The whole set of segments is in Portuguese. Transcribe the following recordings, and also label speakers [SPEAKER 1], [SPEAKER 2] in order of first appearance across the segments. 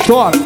[SPEAKER 1] Chora.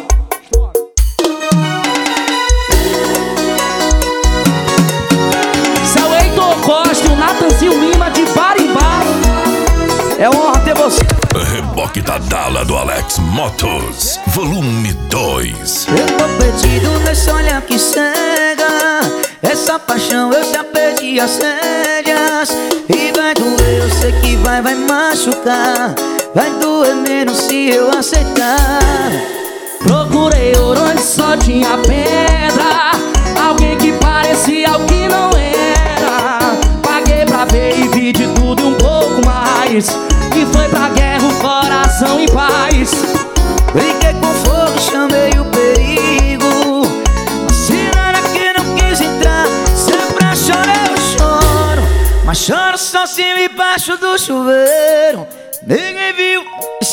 [SPEAKER 1] Seu Heitor Costa e o Natanzinho Lima de Barimbá. É uma honra ter você.
[SPEAKER 2] Reboque da Dala do Alex Motos, volume 2.
[SPEAKER 3] Eu tô perdido nesse olhar que cega. Essa paixão eu já perdi as rédeas. E vai doer, eu sei que vai machucar. Vai doer menos se eu aceitar.
[SPEAKER 1] Procurei ouro onde só tinha pedra. Alguém que parecia o que não era. Paguei pra ver e vi de tudo e um pouco mais. E foi pra guerra o coração em paz.
[SPEAKER 3] Brinquei com fogo, chamei o perigo. Mas tirana que não quis entrar. Sempre chorei, eu choro. Mas choro sozinho embaixo do chuveiro. Ninguém viu.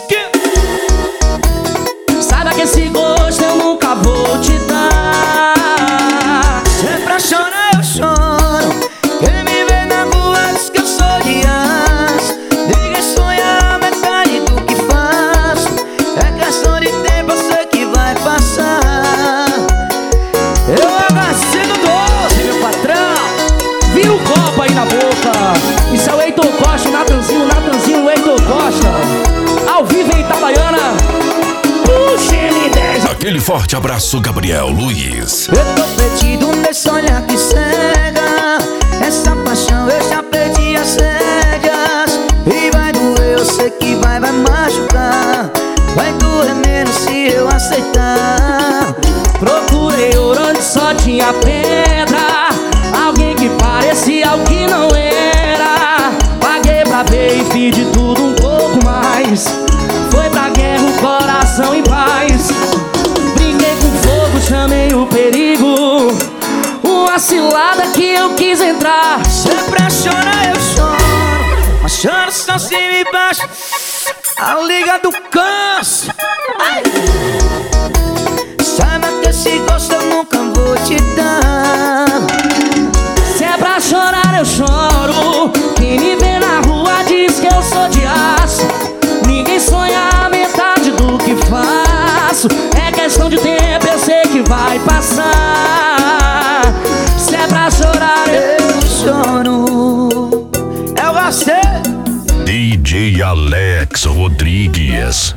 [SPEAKER 1] Saiba que esse gosto eu nunca vou te dar.
[SPEAKER 3] Sempre chorar, eu choro. Quem me vê na rua diz que eu sou de aço. Ninguém sonha a metade do que faço. É questão de tempo, eu sei que vai passar. Eu agacei no doce, meu patrão.
[SPEAKER 1] Viu o copo aí na boca. Isso é o Heitor Costa, o Natanzinho, o Heitor Costa. Ao vivo em Itabaiana. Puxa, M10.
[SPEAKER 2] Aquele forte abraço, Gabriel Luiz.
[SPEAKER 3] Eu tô perdido nesse olhar que cega. Essa paixão eu já perdi as rédeas. E vai doer, eu sei que vai machucar. Vai doer menos se eu aceitar.
[SPEAKER 1] Procurei ouro onde só tinha pedra. Alguém que parecia o que não era. Paguei pra ver e fiz de tudo um pouco mais. Foi pra guerra o coração em paz. Brinquei com fogo, chamei o perigo. Uma cilada que eu quis entrar.
[SPEAKER 3] Sempre chorar, eu choro. Mas choro só se me baixa. A liga do câncer. Saiba que esse gosto eu nunca vou te dar.
[SPEAKER 1] Se é pra chorar eu choro. Quem me vê na rua diz que eu sou de aço. Ninguém sonha a metade do que faço. É questão de tempo, eu sei que vai passar. Se é pra chorar
[SPEAKER 3] Eu choro. É o Gacê.
[SPEAKER 2] DJ Alex Rodrigues.